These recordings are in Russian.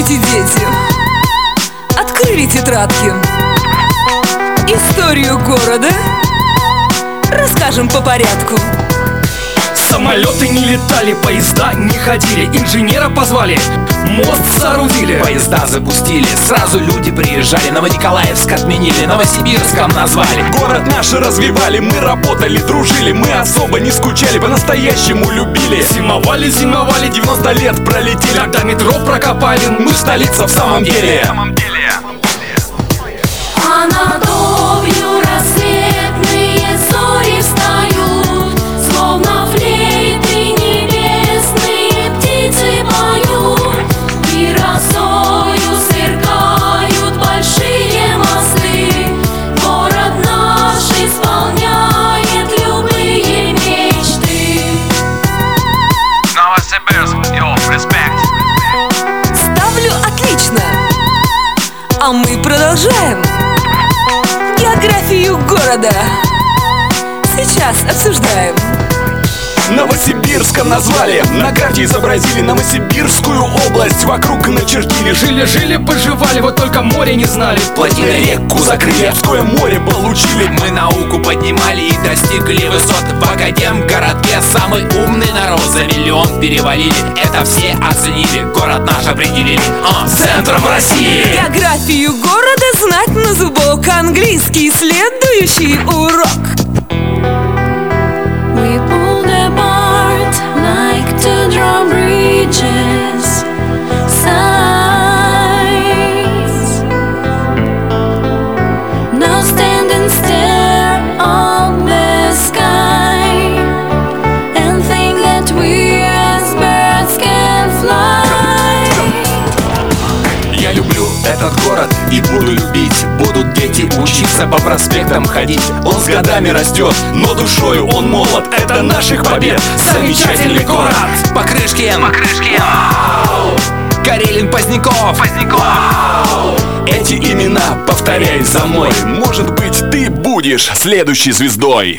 Здравствуйте, дети! Открыли тетрадки. Историю города расскажем по порядку. Самолеты не летали, поезда не ходили, инженера позвали, мост соорудили. Поезда запустили, сразу люди приезжали. Новониколаевск отменили, Новосибирском назвали. Город наш развивали, мы работали, дружили. Мы особо не скучали, по-настоящему любили. Зимовали, 90 лет пролетели, когда метро прокопали. мы столица в самом деле. А над Обью рассветные зори встают, словно флейты небесные птицы поют, и росою сверкают большие мосты. Город наш исполняет любые мечты. Новосибирск, респект. Ставлю отлично. А мы продолжаем географию города. Сейчас обсуждаем. Новосибирском назвали, на карте изобразили Новосибирскую область, вокруг начертили. Жили-жили, поживали, вот только море не знали. Плотины реку закрыли, Обское море получили. Мы науку поднимали и достигли высот. В Академгородке самый умный народ. За миллион перевалили, это все оценили. Город наш определили центром России. Географию города знать на зубок. Английский следующий урок. We pulled apart like to draw bridges, sides. Now stand and stare up the sky and think that we as birds can fly. Я люблю этот город и буду любить. Будут дети учиться по проспектам ходить. Он с годами растет, но душою он молод. Это наших побед замечательный город. Покрышкин, Карелин, Поздняков. Эти имена повторяй за мной. Может быть, ты будешь следующей звездой.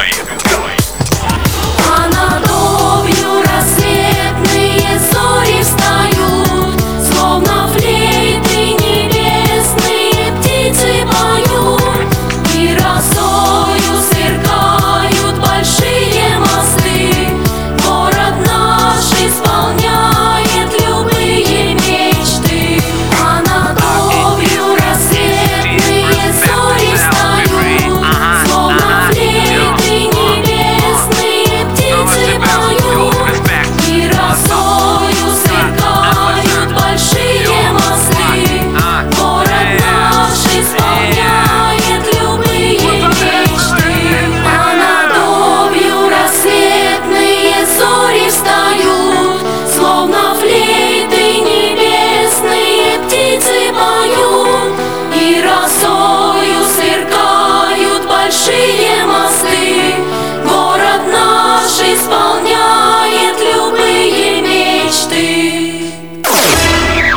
А над Обью рассветные зори встают, словно флейты небесные птицы поют, и росою сверкают большие мосты. Город наш исполняет любые мечты. А над Обью рассветные зори встают, словно флейты небесные птицы поют, и росою сверкают большие мосты. Город наш исполняет любые мечты. А над Обью рассветные зори встают, словно флейты небесные птицы поют, и росою